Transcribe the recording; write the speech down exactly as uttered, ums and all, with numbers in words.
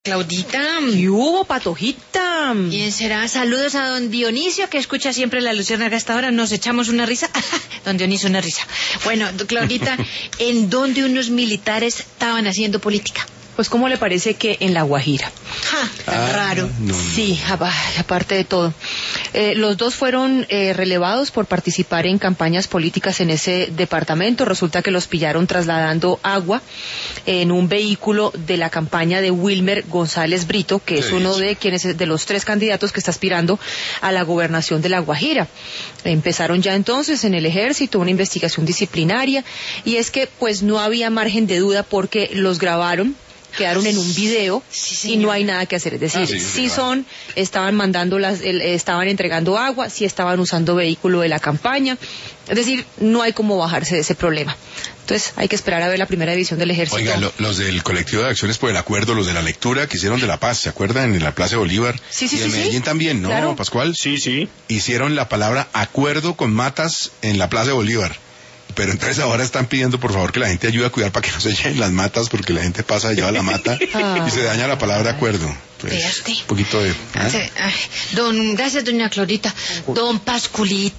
Claudita. ¿Qué hubo, Patojita? ¿Quién será? Saludos a don Dionisio, que escucha siempre la Luciérnaga hasta ahora. Nos echamos una risa. Don Dionisio, una risa. Bueno, Claudita, ¿en dónde unos militares estaban haciendo política? Pues, ¿cómo le parece que en La Guajira? Ja, tan ah, raro. No, no. Sí, aparte de todo. Eh, los dos fueron eh, relevados por participar en campañas políticas en ese departamento. Resulta que los pillaron trasladando agua en un vehículo de la campaña de Wilmer González Brito, que es uno de quienes de los tres candidatos que está aspirando a la gobernación de La Guajira. Empezaron ya entonces en el ejército una investigación disciplinaria, y es que pues no había margen de duda porque los grabaron, quedaron en un video, sí, y no hay nada que hacer. Es decir, ah, sí, sí son, estaban mandando las, el, estaban entregando agua, sí estaban usando vehículo de la campaña. Es decir, no hay cómo bajarse de ese problema. Entonces hay que esperar a ver la primera división del ejército. Oiga, lo, los del colectivo de acciones por el acuerdo, los de la lectura que hicieron de La Paz, ¿se acuerdan? En la Plaza de Bolívar. Sí, sí, y en sí, Medellín sí. también, ¿no, claro. Pascual? Sí, sí. Hicieron la palabra acuerdo con matas en la Plaza de Bolívar. Pero entonces ahora están pidiendo por favor que la gente ayude a cuidar para que no se lleven las matas, porque la gente pasa, lleva la mata ah. y se daña la palabra acuerdo. Pues, un poquito de... ¿eh? Don, gracias, doña Claudita. Don Pasculita.